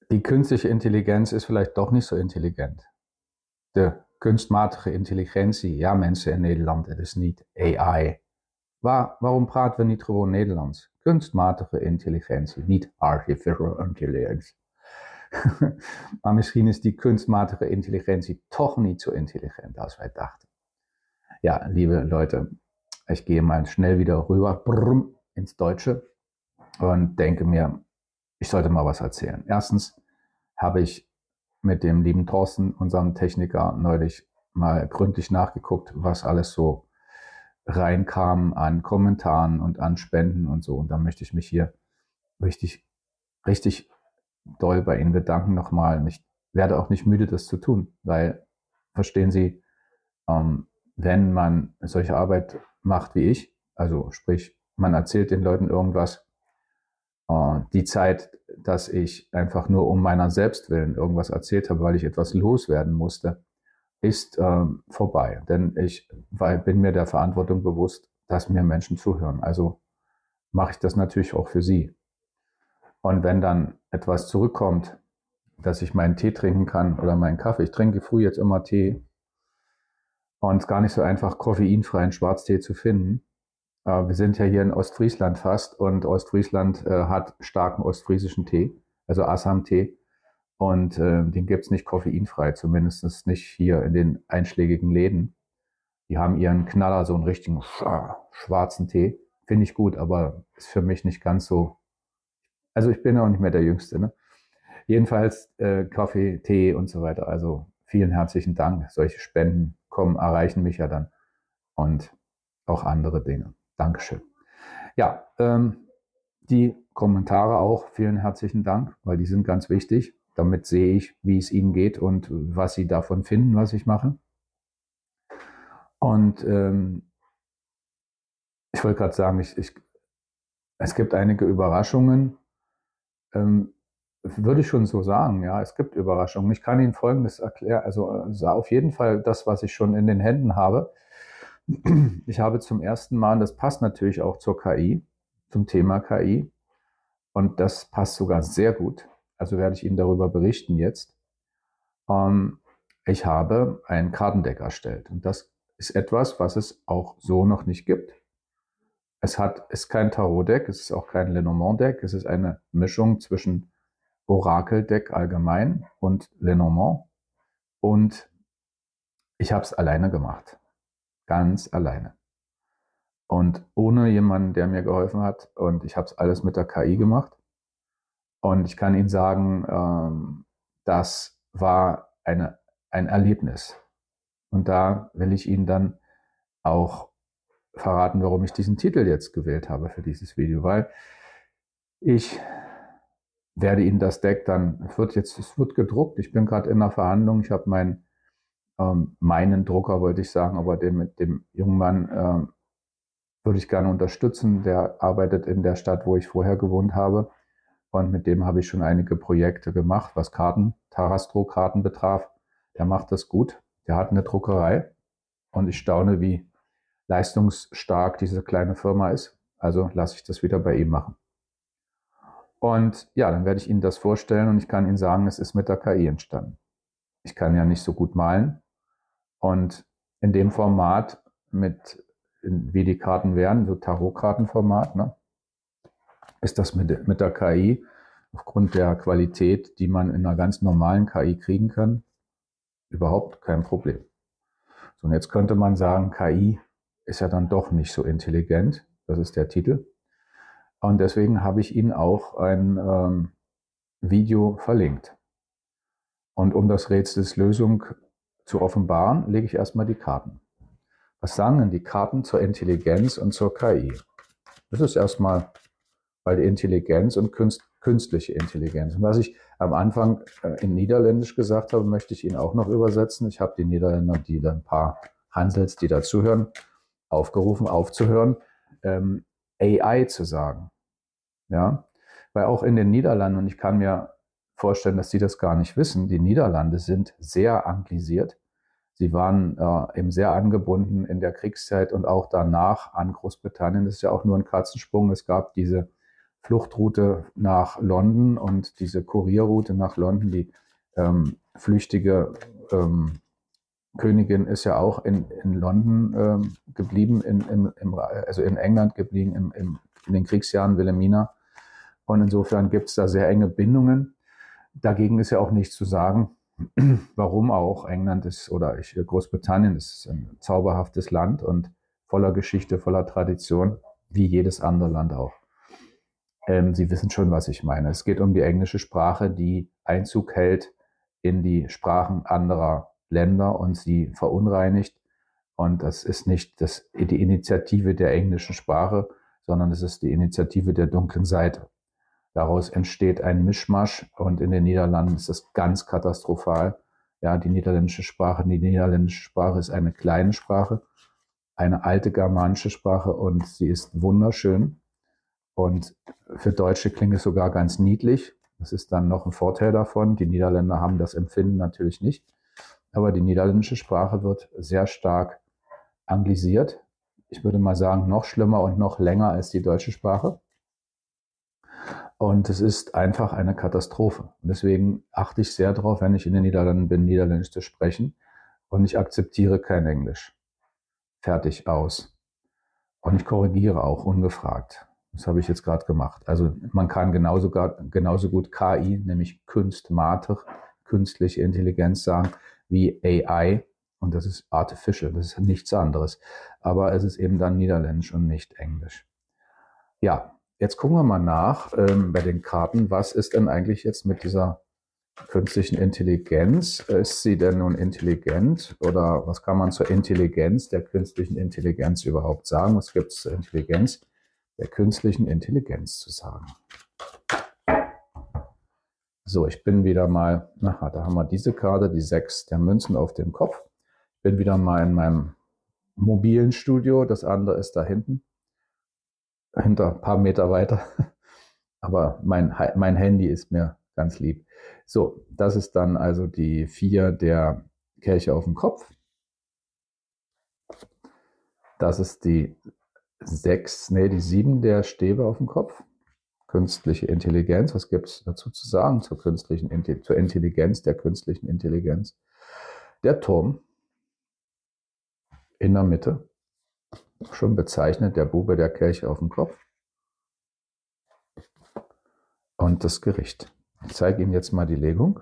die künstliche Intelligentie is vielleicht doch niet zo intelligent. De kunstmatige intelligentie, ja mensen in Nederland, het is niet AI. Waarom praten we niet gewoon Nederlands? Kunstmatige intelligentie, niet artificial intelligence. Maar misschien is die kunstmatige intelligentie toch niet so intelligent, als wij dachten. Ja, liebe Leute, ich gehe mal schnell wieder rüber ins Deutsche und denke mir, ich sollte mal was erzählen. Erstens habe ich mit dem lieben Thorsten, unserem Techniker, neulich mal gründlich nachgeguckt, was alles so reinkam an Kommentaren und an Spenden und so. Und da möchte ich mich hier richtig, richtig doll bei Ihnen bedanken nochmal. Und ich werde auch nicht müde, das zu tun, weil, verstehen Sie, wenn man solche Arbeit macht wie ich, also sprich, man erzählt den Leuten irgendwas, die Zeit, dass ich einfach nur um meiner selbst willen irgendwas erzählt habe, weil ich etwas loswerden musste, ist vorbei. Denn ich bin mir der Verantwortung bewusst, dass mir Menschen zuhören. Also mache ich das natürlich auch für sie. Und wenn dann etwas zurückkommt, dass ich meinen Tee trinken kann oder meinen Kaffee, ich trinke früh jetzt immer Tee und es ist gar nicht so einfach, koffeinfreien Schwarztee zu finden. Wir sind ja hier in Ostfriesland fast und Ostfriesland hat starken ostfriesischen Tee, also Assam-Tee. Und den gibt's nicht koffeinfrei, zumindest nicht hier in den einschlägigen Läden. Die haben ihren Knaller, so einen richtigen schwarzen Tee. Finde ich gut, aber ist für mich nicht ganz so. Also ich bin auch nicht mehr der Jüngste. Ne? Jedenfalls Kaffee, Tee und so weiter. Also vielen herzlichen Dank. Solche Spenden erreichen mich ja dann. Und auch andere Dinge. Dankeschön. Ja, die Kommentare auch, vielen herzlichen Dank, weil die sind ganz wichtig. Damit sehe ich, wie es Ihnen geht und was Sie davon finden, was ich mache. Und ich wollte gerade sagen, es gibt einige Überraschungen. Würde ich schon so sagen, ja, es gibt Überraschungen. Ich kann Ihnen Folgendes erklären, also auf jeden Fall das, was ich schon in den Händen habe. Ich habe zum ersten Mal, und das passt natürlich auch zur KI, zum Thema KI, und das passt sogar sehr gut, also werde ich Ihnen darüber berichten jetzt. Ich habe ein Kartendeck erstellt und das ist etwas, was es auch so noch nicht gibt. Ist kein Tarot-Deck, es ist auch kein Lenormand-Deck, es ist eine Mischung zwischen Orakel-Deck allgemein und Lenormand, und ich habe es alleine gemacht, ganz alleine. Und ohne jemanden, der mir geholfen hat. Und ich habe es alles mit der KI gemacht. Und ich kann Ihnen sagen, das war ein Erlebnis. Und da will ich Ihnen dann auch verraten, warum ich diesen Titel jetzt gewählt habe für dieses Video. Weil ich werde Ihnen das Deck dann, es wird gedruckt. Ich bin gerade in einer Verhandlung. Ich habe meinen Drucker, wollte ich sagen, aber mit dem jungen Mann würde ich gerne unterstützen. Der arbeitet in der Stadt, wo ich vorher gewohnt habe. Und mit dem habe ich schon einige Projekte gemacht, was Tarastro-Karten betraf. Der macht das gut. Der hat eine Druckerei. Und ich staune, wie leistungsstark diese kleine Firma ist. Also lasse ich das wieder bei ihm machen. Und ja, dann werde ich Ihnen das vorstellen und ich kann Ihnen sagen, es ist mit der KI entstanden. Ich kann ja nicht so gut malen. Und in dem Format wie die Karten wären, so Tarotkartenformat, ne, ist das mit der KI aufgrund der Qualität, die man in einer ganz normalen KI kriegen kann, überhaupt kein Problem. So, und jetzt könnte man sagen, KI ist ja dann doch nicht so intelligent. Das ist der Titel. Und deswegen habe ich Ihnen auch ein Video verlinkt. Und um das Rätsels Lösung zu offenbaren, lege ich erstmal die Karten. Was sagen denn die Karten zur Intelligenz und zur KI? Das ist erstmal, weil die Intelligenz und künstliche Intelligenz. Und was ich am Anfang in Niederländisch gesagt habe, möchte ich Ihnen auch noch übersetzen. Ich habe die Niederländer, die dann ein paar Hansels, die dazuhören, aufgerufen, aufzuhören, AI zu sagen. Ja, weil auch in den Niederlanden, und ich kann mir vorstellen, dass Sie das gar nicht wissen, die Niederlande sind sehr anglisiert. Sie waren eben sehr angebunden in der Kriegszeit und auch danach an Großbritannien. Das ist ja auch nur ein Katzensprung. Es gab diese Fluchtroute nach London und diese Kurierroute nach London, die flüchtige Königin ist ja auch in London geblieben, also in England geblieben in den Kriegsjahren Wilhelmina. Und insofern gibt es da sehr enge Bindungen. Dagegen ist ja auch nichts zu sagen. Warum auch? England ist oder Großbritannien ist ein zauberhaftes Land und voller Geschichte, voller Tradition, wie jedes andere Land auch. Sie wissen schon, was ich meine. Es geht um die englische Sprache, die Einzug hält in die Sprachen anderer Länder und sie verunreinigt. Und das ist nicht die Initiative der englischen Sprache, sondern es ist die Initiative der dunklen Seite. Daraus entsteht ein Mischmasch und in den Niederlanden ist das ganz katastrophal. Ja, die niederländische Sprache ist eine kleine Sprache, eine alte germanische Sprache und sie ist wunderschön. Und für Deutsche klingt es sogar ganz niedlich. Das ist dann noch ein Vorteil davon. Die Niederländer haben das Empfinden natürlich nicht. Aber die niederländische Sprache wird sehr stark anglisiert. Ich würde mal sagen, noch schlimmer und noch länger als die deutsche Sprache. Und es ist einfach eine Katastrophe. Und deswegen achte ich sehr darauf, wenn ich in den Niederlanden bin, Niederländisch zu sprechen. Und ich akzeptiere kein Englisch. Fertig, aus. Und ich korrigiere auch ungefragt. Das habe ich jetzt gerade gemacht. Also man kann genauso gut KI, nämlich Kunstmatig, künstliche Intelligenz sagen, wie AI. Und das ist Artificial, das ist nichts anderes. Aber es ist eben dann Niederländisch und nicht Englisch. Ja. Jetzt gucken wir mal nach bei den Karten, was ist denn eigentlich jetzt mit dieser künstlichen Intelligenz? Ist sie denn nun intelligent oder was kann man zur Intelligenz der künstlichen Intelligenz überhaupt sagen? Was gibt es zur Intelligenz der künstlichen Intelligenz zu sagen? So, ich bin wieder mal, da haben wir diese Karte, die 6 der Münzen auf dem Kopf. Ich bin wieder mal in meinem mobilen Studio, das andere ist da hinten. Hinter ein paar Meter weiter. Aber mein Handy ist mir ganz lieb. So, das ist dann also die 4 der Kelche auf dem Kopf. Das ist die 7 der Stäbe auf dem Kopf. Künstliche Intelligenz. Was gibt es dazu zu sagen zur Intelligenz der künstlichen Intelligenz? Der Turm in der Mitte. Schon bezeichnet, der Bube der Kelche auf dem Kopf. Und das Gericht. Ich zeige Ihnen jetzt mal die Legung.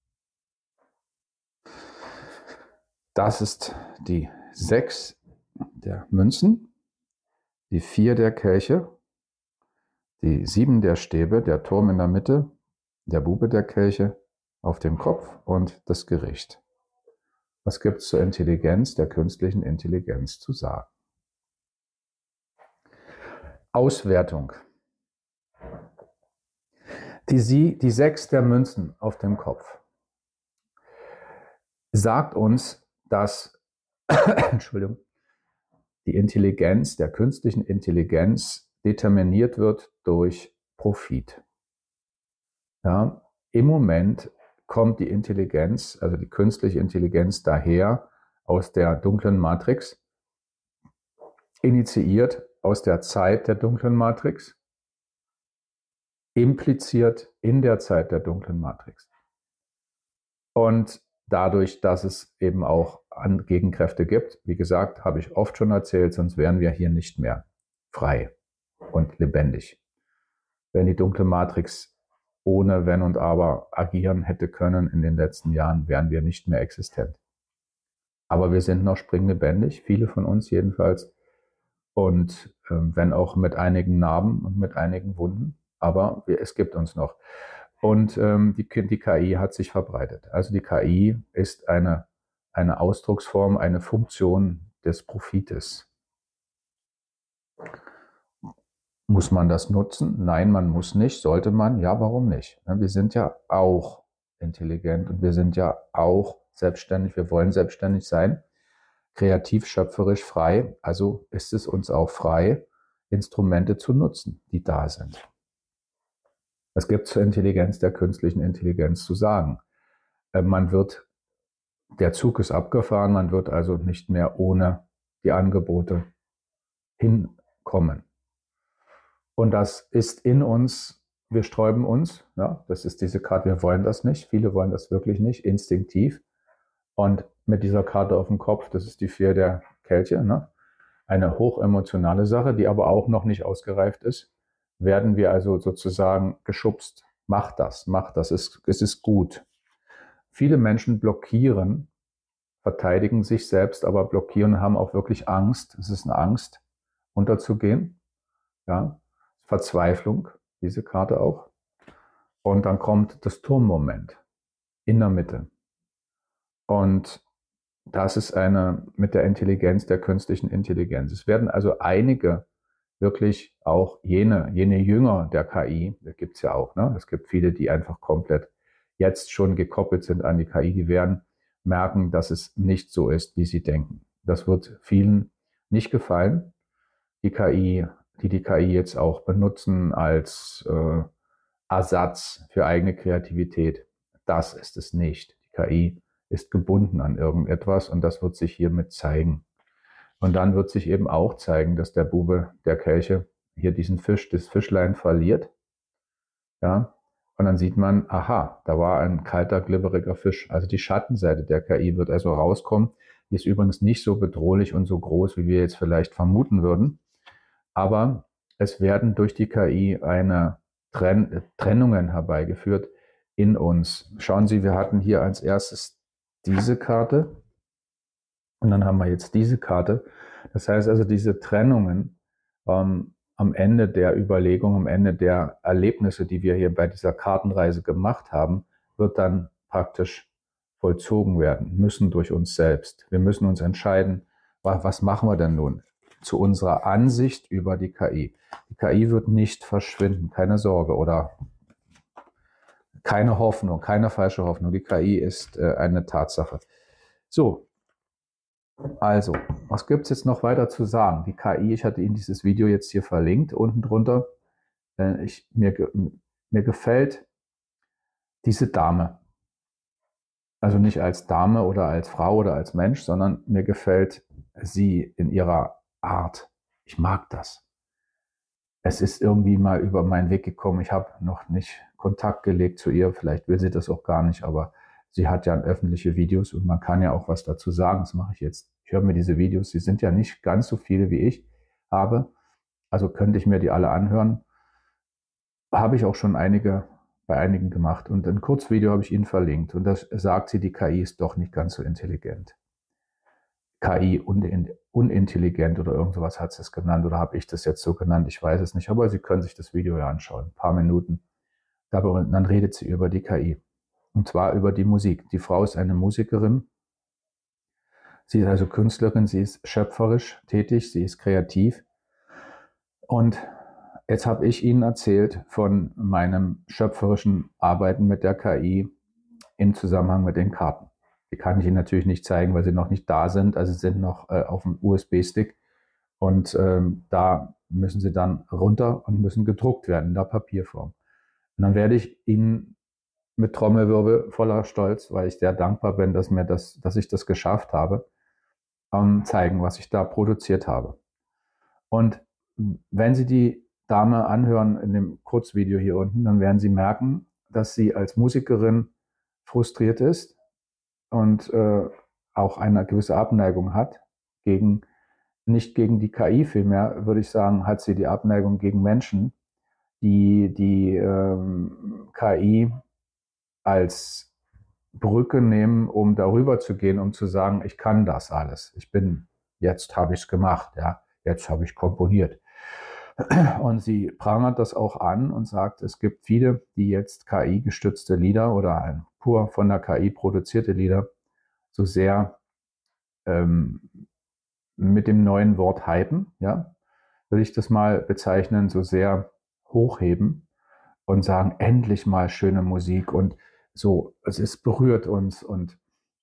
Das ist die 6 der Münzen, die 4 der Kelche, die 7 der Stäbe, der Turm in der Mitte, der Bube der Kelche auf dem Kopf und das Gericht. Was gibt es zur Intelligenz der künstlichen Intelligenz zu sagen? Auswertung. Die 6 der Münzen auf dem Kopf sagt uns, dass Entschuldigung, die Intelligenz der künstlichen Intelligenz determiniert wird durch Profit. Ja, im Moment kommt die Intelligenz, also die künstliche Intelligenz daher aus der dunklen Matrix, initiiert aus der Zeit der dunklen Matrix, impliziert in der Zeit der dunklen Matrix. Und dadurch, dass es eben auch Gegenkräfte gibt, wie gesagt, habe ich oft schon erzählt, sonst wären wir hier nicht mehr frei und lebendig. Wenn die dunkle Matrix ohne Wenn und Aber agieren hätte können in den letzten Jahren, wären wir nicht mehr existent. Aber wir sind noch springlebendig, viele von uns jedenfalls. Und wenn auch mit einigen Narben und mit einigen Wunden, aber es gibt uns noch. Und die KI hat sich verbreitet. Also die KI ist eine Ausdrucksform, eine Funktion des Profites. Muss man das nutzen? Nein, man muss nicht. Sollte man? Ja, warum nicht? Wir sind ja auch intelligent und wir sind ja auch selbstständig. Wir wollen selbstständig sein, kreativ, schöpferisch, frei. Also ist es uns auch frei, Instrumente zu nutzen, die da sind. Was gibt es zur Intelligenz der künstlichen Intelligenz zu sagen? Der Zug ist abgefahren, man wird also nicht mehr ohne die Angebote hinkommen. Und das ist in uns, wir sträuben uns, ja, das ist diese Karte, wir wollen das nicht, viele wollen das wirklich nicht, instinktiv. Und mit dieser Karte auf dem Kopf, das ist die 4 der Kelche, ne? Eine hochemotionale Sache, die aber auch noch nicht ausgereift ist, werden wir also sozusagen geschubst. Mach das, es ist gut. Viele Menschen blockieren, verteidigen sich selbst, aber blockieren, haben auch wirklich Angst. Es ist eine Angst, unterzugehen. Ja, Verzweiflung, diese Karte auch. Und dann kommt das Turmmoment in der Mitte. Und das ist eine mit der Intelligenz, der künstlichen Intelligenz. Es werden also einige wirklich auch jene Jünger der KI, das gibt es ja auch, ne? Es gibt viele, die einfach komplett jetzt schon gekoppelt sind an die KI, die werden merken, dass es nicht so ist, wie sie denken. Das wird vielen nicht gefallen. Die KI, die KI jetzt auch benutzen als Ersatz für eigene Kreativität. Das ist es nicht. Die KI ist gebunden an irgendetwas und das wird sich hiermit zeigen. Und dann wird sich eben auch zeigen, dass der Bube der Kelche hier diesen Fisch, das Fischlein verliert. Ja, und dann sieht man, aha, da war ein kalter, glibberiger Fisch. Also die Schattenseite der KI wird also rauskommen. Die ist übrigens nicht so bedrohlich und so groß, wie wir jetzt vielleicht vermuten würden. Aber es werden durch die KI eine Trennungen herbeigeführt in uns. Schauen Sie, wir hatten hier als erstes diese Karte und dann haben wir jetzt diese Karte. Das heißt also, diese Trennungen am Ende der Überlegung, am Ende der Erlebnisse, die wir hier bei dieser Kartenreise gemacht haben, wird dann praktisch vollzogen werden, müssen durch uns selbst. Wir müssen uns entscheiden, was machen wir denn nun zu unserer Ansicht über die KI. Die KI wird nicht verschwinden, keine Sorge oder keine Hoffnung, keine falsche Hoffnung. Die KI ist eine Tatsache. So, also, was gibt es jetzt noch weiter zu sagen? Die KI, ich hatte Ihnen dieses Video jetzt hier verlinkt, unten drunter. Mir gefällt diese Dame. Also nicht als Dame oder als Frau oder als Mensch, sondern mir gefällt sie in ihrer Art. Ich mag das. Es ist irgendwie mal über meinen Weg gekommen. Ich habe noch nicht Kontakt gelegt zu ihr. Vielleicht will sie das auch gar nicht, aber sie hat ja öffentliche Videos und man kann ja auch was dazu sagen. Das mache ich jetzt. Ich höre mir diese Videos. Sie sind ja nicht ganz so viele, wie ich habe. Also könnte ich mir die alle anhören. Habe ich auch schon bei einigen gemacht. Und ein Kurzvideo habe ich Ihnen verlinkt. Und da sagt sie, die KI ist doch nicht ganz so intelligent. KI unintelligent oder irgend sowas hat sie es genannt. Oder habe ich das jetzt so genannt? Ich weiß es nicht. Aber Sie können sich das Video ja anschauen. Ein paar Minuten. Dann redet sie über die KI. Und zwar über die Musik. Die Frau ist eine Musikerin. Sie ist also Künstlerin. Sie ist schöpferisch tätig. Sie ist kreativ. Und jetzt habe ich Ihnen erzählt von meinem schöpferischen Arbeiten mit der KI im Zusammenhang mit den Karten. Die kann ich Ihnen natürlich nicht zeigen, weil sie noch nicht da sind. Also sie sind noch auf dem USB-Stick und da müssen sie dann runter und müssen gedruckt werden in der Papierform. Und dann werde ich Ihnen mit Trommelwirbel voller Stolz, weil ich sehr dankbar bin, dass ich das geschafft habe, zeigen, was ich da produziert habe. Und wenn Sie die Dame anhören in dem Kurzvideo hier unten, dann werden Sie merken, dass sie als Musikerin frustriert ist und auch eine gewisse Abneigung hat nicht gegen die KI, vielmehr würde ich sagen, hat sie die Abneigung gegen Menschen, die KI als Brücke nehmen, um darüber zu gehen, um zu sagen, ich kann das alles. Jetzt habe ich es gemacht, ja, jetzt habe ich komponiert. Und sie prangert das auch an und sagt, es gibt viele, die jetzt KI-gestützte Lieder oder pur von der KI produzierte Lieder so sehr mit dem neuen Wort hypen, ja, würde ich das mal bezeichnen, so sehr hochheben und sagen, endlich mal schöne Musik und so, berührt uns. Und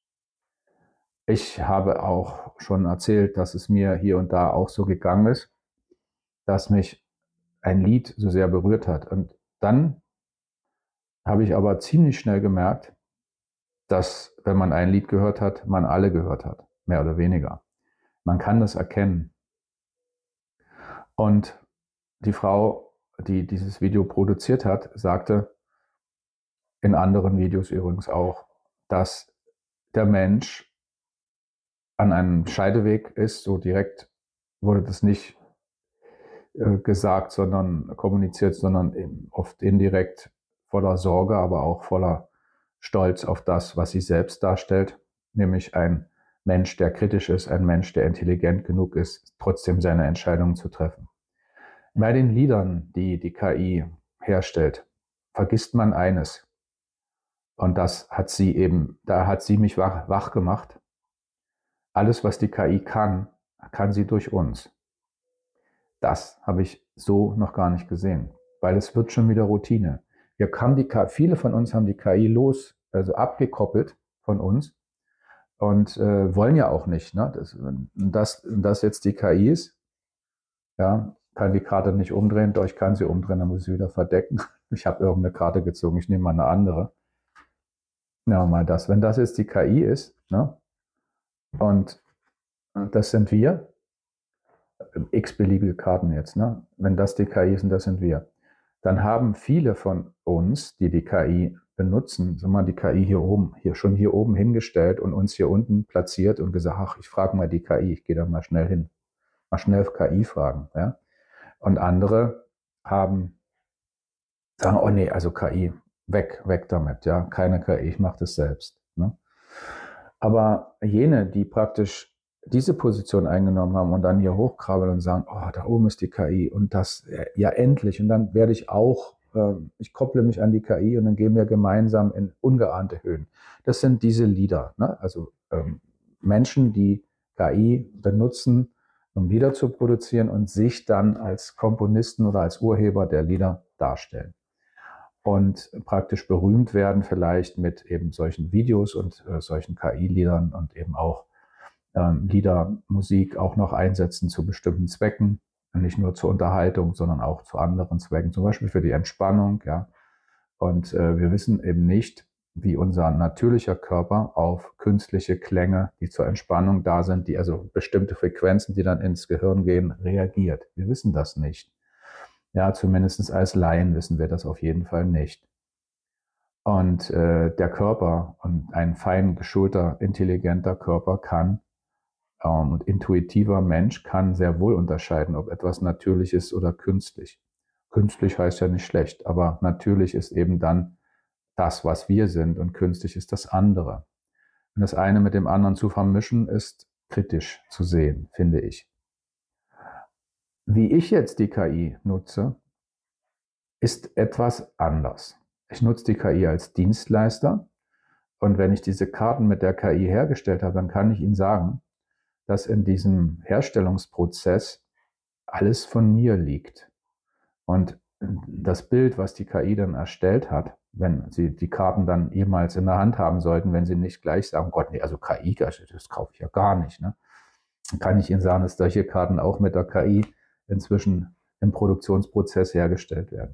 ich habe auch schon erzählt, dass es mir hier und da auch so gegangen ist, dass mich ein Lied so sehr berührt hat. Und dann habe ich aber ziemlich schnell gemerkt, dass, wenn man ein Lied gehört hat, man alle gehört hat, mehr oder weniger. Man kann das erkennen. Und die Frau die dieses Video produziert hat, sagte, in anderen Videos übrigens auch, dass der Mensch an einem Scheideweg ist. So direkt wurde das nicht gesagt, sondern kommuniziert, sondern eben oft indirekt, voller Sorge, aber auch voller Stolz auf das, was sie selbst darstellt, nämlich ein Mensch, der kritisch ist, ein Mensch, der intelligent genug ist, trotzdem seine Entscheidungen zu treffen. Bei den Liedern, die die KI herstellt, vergisst man eines. Und das hat sie eben, da hat sie mich wach gemacht. Alles, was die KI kann, kann sie durch uns. Das habe ich so noch gar nicht gesehen, weil es wird schon wieder Routine. Viele von uns haben die KI also abgekoppelt von uns und wollen ja auch nicht, ne? Das jetzt die KI ist, ja, kann die Karte nicht umdrehen, doch ich kann sie umdrehen, dann muss ich sie wieder verdecken. Ich habe irgendeine Karte gezogen, ich nehme mal eine andere. Ja, mal das. Wenn das jetzt die KI ist, ne? Und das sind wir, x-beliebige Karten jetzt, ne? Wenn das die KI ist und das sind wir, dann haben viele von uns, die die KI benutzen, so mal die KI hier oben hingestellt und uns hier unten platziert und gesagt, ach, ich frage mal die KI, ich gehe da mal schnell hin, mal schnell KI fragen, ja? Und andere sagen, oh nee, also KI, weg damit, ja, keine KI, ich mache das selbst, ne? Aber jene, die praktisch diese Position eingenommen haben und dann hier hochkrabbeln und sagen, oh, da oben ist die KI und das, ja endlich. Und dann werde ich auch, ich kopple mich an die KI und dann gehen wir gemeinsam in ungeahnte Höhen. Das sind diese Lieder, ne? Also Menschen, die KI benutzen, um Lieder zu produzieren und sich dann als Komponisten oder als Urheber der Lieder darstellen. Und praktisch berühmt werden vielleicht mit eben solchen Videos und solchen KI-Liedern und eben auch Lieder, Musik auch noch einsetzen zu bestimmten Zwecken, nicht nur zur Unterhaltung, sondern auch zu anderen Zwecken, zum Beispiel für die Entspannung, ja. Und wir wissen eben nicht, wie unser natürlicher Körper auf künstliche Klänge, die zur Entspannung da sind, die also bestimmte Frequenzen, die dann ins Gehirn gehen, reagiert. Wir wissen das nicht. Ja, zumindest als Laien wissen wir das auf jeden Fall nicht. Und der Körper und ein fein geschulter, intelligenter Körper kann und intuitiver Mensch kann sehr wohl unterscheiden, ob etwas natürlich ist oder künstlich. Künstlich heißt ja nicht schlecht, aber natürlich ist eben dann das, was wir sind, und künstlich ist das andere. Und das eine mit dem anderen zu vermischen, ist kritisch zu sehen, finde ich. Wie ich jetzt die KI nutze, ist etwas anders. Ich nutze die KI als Dienstleister und wenn ich diese Karten mit der KI hergestellt habe, dann kann ich Ihnen sagen, dass in diesem Herstellungsprozess alles von mir liegt. Und das Bild, was die KI dann erstellt hat, wenn Sie die Karten dann jemals in der Hand haben sollten, wenn Sie nicht gleich sagen, Gott, nee, also KI, das kaufe ich ja gar nicht, ne? Dann kann ich Ihnen sagen, dass solche Karten auch mit der KI inzwischen im Produktionsprozess hergestellt werden.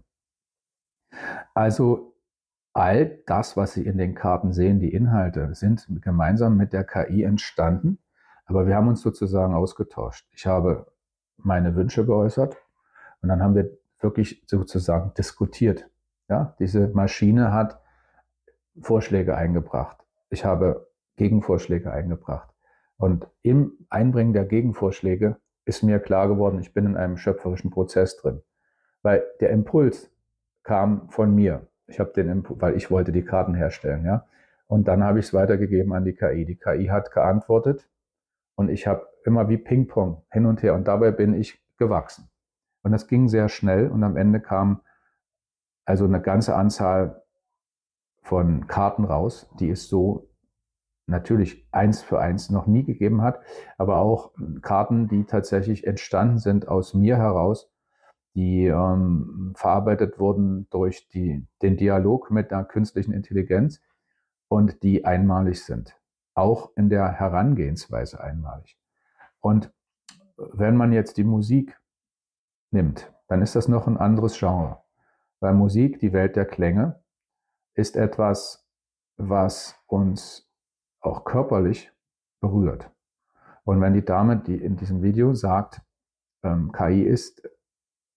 Also all das, was Sie in den Karten sehen, die Inhalte, sind gemeinsam mit der KI entstanden, aber wir haben uns sozusagen ausgetauscht. Ich habe meine Wünsche geäußert und dann haben wir wirklich sozusagen diskutiert. Ja, diese Maschine hat Vorschläge eingebracht. Ich habe Gegenvorschläge eingebracht. Und im Einbringen der Gegenvorschläge ist mir klar geworden, ich bin in einem schöpferischen Prozess drin. Weil der Impuls kam von mir. Ich habe den Impuls, weil ich wollte die Karten herstellen, ja. Und dann habe ich es weitergegeben an die KI. Die KI hat geantwortet und ich habe immer wie Ping-Pong hin und her und dabei bin ich gewachsen. Und das ging sehr schnell und am Ende kam also eine ganze Anzahl von Karten raus, die es so natürlich 1 für 1 noch nie gegeben hat, aber auch Karten, die tatsächlich entstanden sind aus mir heraus, die verarbeitet wurden durch den Dialog mit der künstlichen Intelligenz und die einmalig sind. Auch in der Herangehensweise einmalig. Und wenn man jetzt die Musik nimmt, dann ist das noch ein anderes Genre. Weil Musik, die Welt der Klänge, ist etwas, was uns auch körperlich berührt. Und wenn die Dame, die in diesem Video sagt, KI ist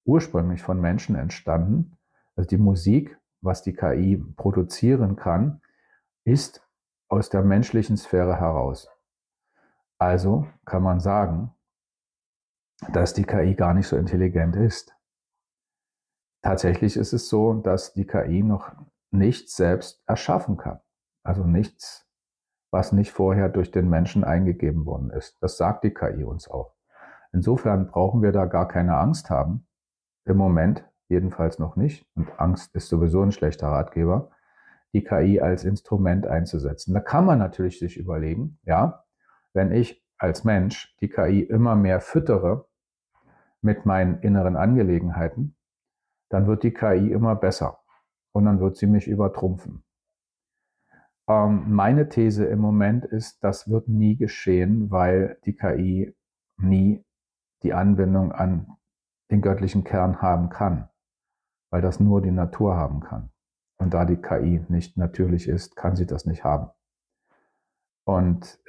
ursprünglich von Menschen entstanden. Also die Musik, was die KI produzieren kann, ist aus der menschlichen Sphäre heraus. Also kann man sagen, dass die KI gar nicht so intelligent ist. Tatsächlich ist es so, dass die KI noch nichts selbst erschaffen kann. Also nichts, was nicht vorher durch den Menschen eingegeben worden ist. Das sagt die KI uns auch. Insofern brauchen wir da gar keine Angst haben. Im Moment jedenfalls noch nicht. Und Angst ist sowieso ein schlechter Ratgeber, die KI als Instrument einzusetzen. Da kann man natürlich sich überlegen, ja, wenn ich als Mensch die KI immer mehr füttere mit meinen inneren Angelegenheiten, dann wird die KI immer besser und dann wird sie mich übertrumpfen. Meine These im Moment ist, das wird nie geschehen, weil die KI nie die Anbindung an den göttlichen Kern haben kann, weil das nur die Natur haben kann. Und da die KI nicht natürlich ist, kann sie das nicht haben. Und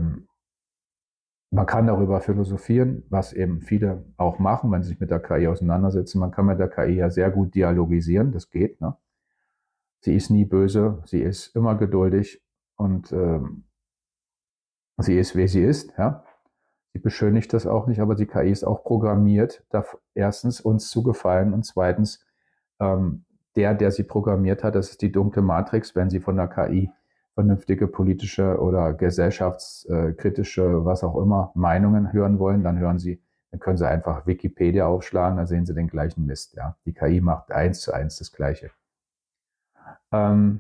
man kann darüber philosophieren, was eben viele auch machen, wenn sie sich mit der KI auseinandersetzen. Man kann mit der KI ja sehr gut dialogisieren, das geht. Ne? Sie ist nie böse, sie ist immer geduldig und sie ist, wie sie ist. Ja? Sie beschönigt das auch nicht, aber die KI ist auch programmiert, erstens uns zu gefallen und zweitens der sie programmiert hat, das ist die dunkle Matrix, wenn sie von der KI vernünftige politische oder gesellschaftskritische, was auch immer, Meinungen hören wollen, dann können Sie einfach Wikipedia aufschlagen, dann sehen Sie den gleichen Mist. Ja? Die KI macht 1:1 das Gleiche. Aber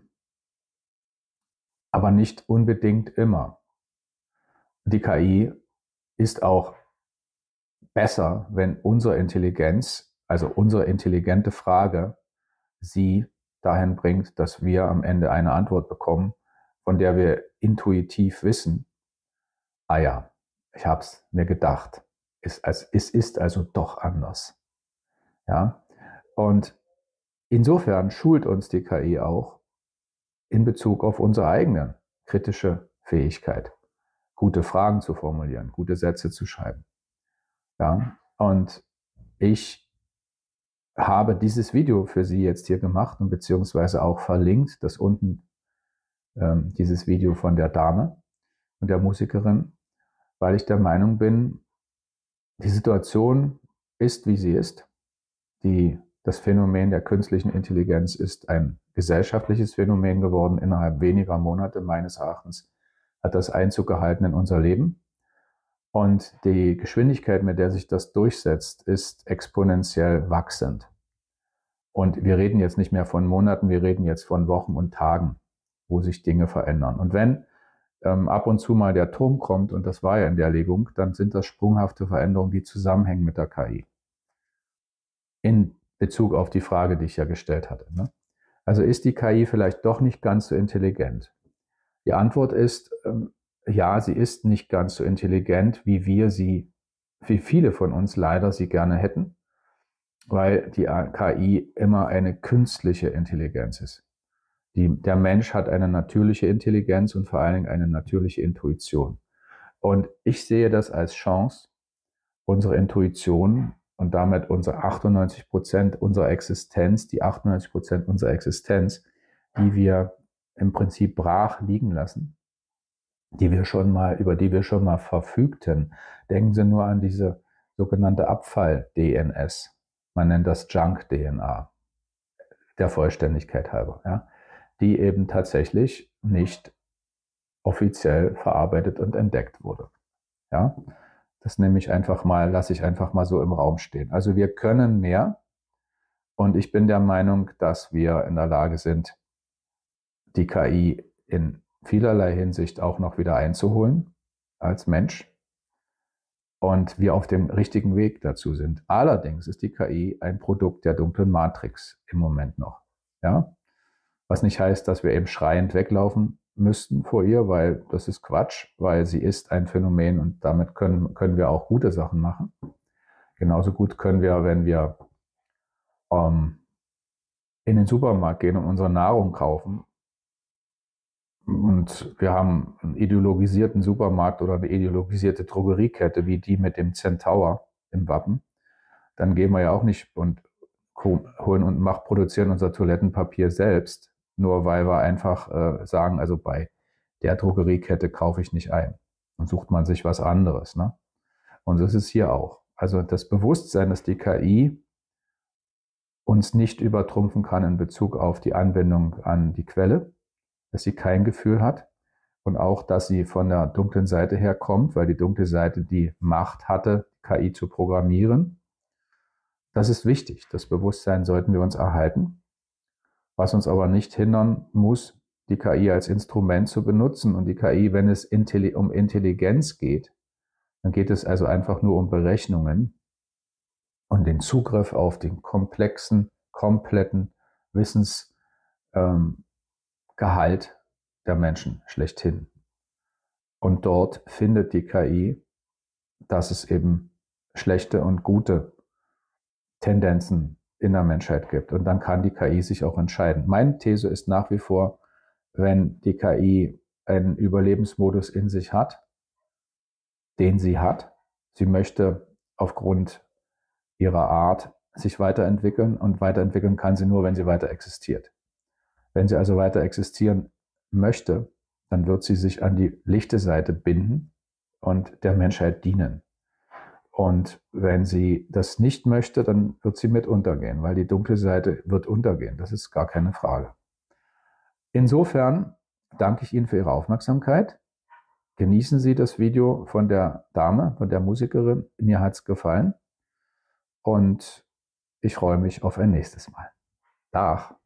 nicht unbedingt immer. Die KI ist auch besser, wenn unsere Intelligenz, also unsere intelligente Frage, sie dahin bringt, dass wir am Ende eine Antwort bekommen, von der wir intuitiv wissen, ah ja, ich habe es mir gedacht, es ist also doch anders. Ja? Und insofern schult uns die KI auch in Bezug auf unsere eigene kritische Fähigkeit, gute Fragen zu formulieren, gute Sätze zu schreiben. Ja? Und ich habe dieses Video für Sie jetzt hier gemacht und beziehungsweise auch verlinkt, das unten dieses Video von der Dame und der Musikerin, weil ich der Meinung bin, die Situation ist, wie sie ist. Das Phänomen der künstlichen Intelligenz ist ein gesellschaftliches Phänomen geworden. Innerhalb weniger Monate, meines Erachtens, hat das Einzug gehalten in unser Leben. Und die Geschwindigkeit, mit der sich das durchsetzt, ist exponentiell wachsend. Und wir reden jetzt nicht mehr von Monaten, wir reden jetzt von Wochen und Tagen, wo sich Dinge verändern. Und wenn ab und zu mal der Turm kommt, und das war ja in der Legung, dann sind das sprunghafte Veränderungen, die zusammenhängen mit der KI. In Bezug auf die Frage, die ich ja gestellt hatte. Ne? Also ist die KI vielleicht doch nicht ganz so intelligent? Die Antwort ist, ja, sie ist nicht ganz so intelligent, wie viele von uns leider sie gerne hätten, weil die KI immer eine künstliche Intelligenz ist. Der Mensch hat eine natürliche Intelligenz und vor allen Dingen eine natürliche Intuition. Und ich sehe das als Chance, unsere Intuition und damit unsere 98% unserer Existenz, die 98% unserer Existenz, die wir im Prinzip brach liegen lassen, über die wir schon mal verfügten. Denken Sie nur an diese sogenannte Abfall-DNS. Man nennt das Junk-DNA, der Vollständigkeit halber, ja, die eben tatsächlich nicht offiziell verarbeitet und entdeckt wurde. Ja, das lasse ich einfach mal so im Raum stehen. Also wir können mehr und ich bin der Meinung, dass wir in der Lage sind, die KI in vielerlei Hinsicht auch noch wieder einzuholen als Mensch und wir auf dem richtigen Weg dazu sind. Allerdings ist die KI ein Produkt der dunklen Matrix im Moment noch. Ja? Was nicht heißt, dass wir eben schreiend weglaufen müssten vor ihr, weil das ist Quatsch, weil sie ist ein Phänomen und damit können wir auch gute Sachen machen. Genauso gut können wir, wenn wir in den Supermarkt gehen und unsere Nahrung kaufen und wir haben einen ideologisierten Supermarkt oder eine ideologisierte Drogeriekette wie die mit dem Centaur im Wappen, dann gehen wir ja auch nicht und holen und produzieren unser Toilettenpapier selbst, nur weil wir einfach sagen, also bei der Drogeriekette kaufe ich nicht ein. Dann sucht man sich was anderes. Ne? Und das ist hier auch. Also das Bewusstsein, dass die KI uns nicht übertrumpfen kann in Bezug auf die Anwendung an die Quelle, dass sie kein Gefühl hat und auch, dass sie von der dunklen Seite her kommt, weil die dunkle Seite die Macht hatte, KI zu programmieren. Das ist wichtig. Das Bewusstsein sollten wir uns erhalten, was uns aber nicht hindern muss, die KI als Instrument zu benutzen. Und die KI, wenn es um Intelligenz geht, dann geht es also einfach nur um Berechnungen und den Zugriff auf den komplexen, kompletten Wissensgehalt der Menschen schlechthin. Und dort findet die KI, dass es eben schlechte und gute Tendenzen in der Menschheit gibt. Und dann kann die KI sich auch entscheiden. Meine These ist nach wie vor, wenn die KI einen Überlebensmodus in sich hat, den sie hat, sie möchte aufgrund ihrer Art sich weiterentwickeln und weiterentwickeln kann sie nur, wenn sie weiter existiert. Wenn sie also weiter existieren möchte, dann wird sie sich an die lichte Seite binden und der Menschheit dienen. Und wenn sie das nicht möchte, dann wird sie mit untergehen, weil die dunkle Seite wird untergehen. Das ist gar keine Frage. Insofern danke ich Ihnen für Ihre Aufmerksamkeit. Genießen Sie das Video von der Dame, von der Musikerin. Mir hat es gefallen. Und ich freue mich auf ein nächstes Mal. Dag.